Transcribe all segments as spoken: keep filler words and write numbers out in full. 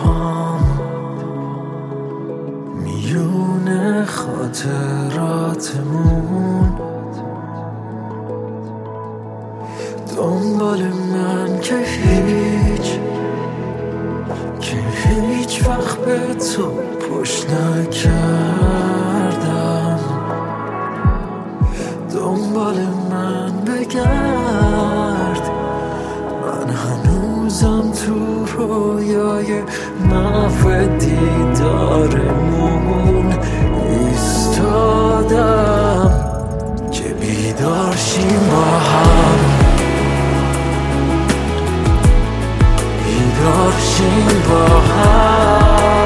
پام میونه خاطراتمون، دنبال من که هیچ که هیچ وقت به تو پشت نکردم. دنبال من بگرد، من هنوزم تو رویای محو دیدارمون ایستادم که بیدار شیم با هم، بیدار شیم با هم،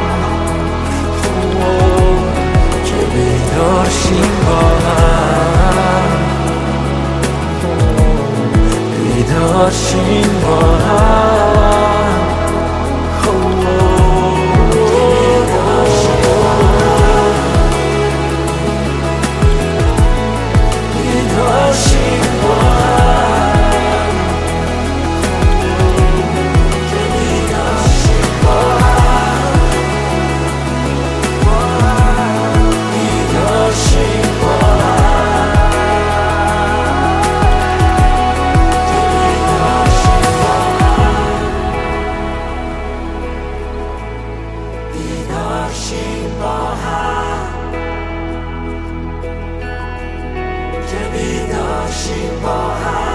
که بیدار شیم با هم، بیدار شیم با هم، بیدار شیم با هم، که بیدار شیم با هم، بیدار شیم با هم، که بیدار شیم با هم.